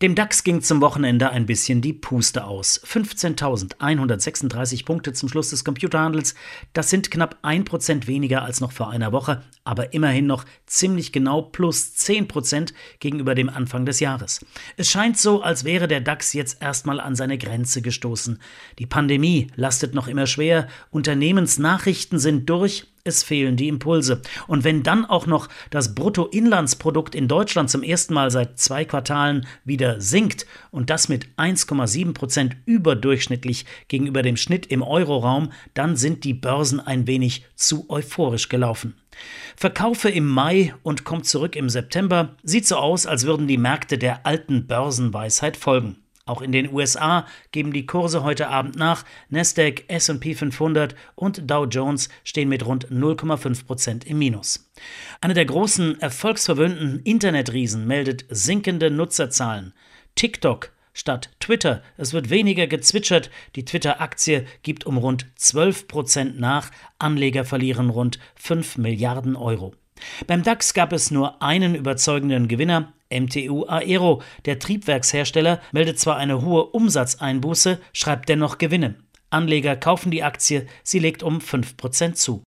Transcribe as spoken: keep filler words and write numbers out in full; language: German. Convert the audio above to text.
Dem DAX ging zum Wochenende ein bisschen die Puste aus. fünfzehntausendeinhundertsechsunddreißig Punkte zum Schluss des Computerhandels. Das sind knapp ein Prozent weniger als noch vor einer Woche, aber immerhin noch ziemlich genau plus zehn Prozent gegenüber dem Anfang des Jahres. Es scheint so, als wäre der DAX jetzt erstmal an seine Grenze gestoßen. Die Pandemie lastet noch immer schwer, Unternehmensnachrichten sind durch, es fehlen die Impulse. Und wenn dann auch noch das Bruttoinlandsprodukt in Deutschland zum ersten Mal seit zwei Quartalen wieder sinkt und das mit eins Komma sieben Prozent überdurchschnittlich gegenüber dem Schnitt im Euroraum, dann sind die Börsen ein wenig zu euphorisch gelaufen. Verkaufe im Mai und kommt zurück im September. Sieht so aus, als würden die Märkte der alten Börsenweisheit folgen. Auch in den U S A geben die Kurse heute Abend nach. Nasdaq, S und P fünfhundert und Dow Jones stehen mit rund null Komma fünf Prozent im Minus. Einer der großen, erfolgsverwöhnten Internetriesen meldet sinkende Nutzerzahlen. TikTok statt Twitter. Es wird weniger gezwitschert. Die Twitter-Aktie gibt um rund zwölf Prozent nach. Anleger verlieren rund fünf Milliarden Euro. Beim DAX gab es nur einen überzeugenden Gewinner, M T U Aero. Der Triebwerkshersteller meldet zwar eine hohe Umsatzeinbuße, schreibt dennoch Gewinne. Anleger kaufen die Aktie, sie legt um fünf Prozent zu.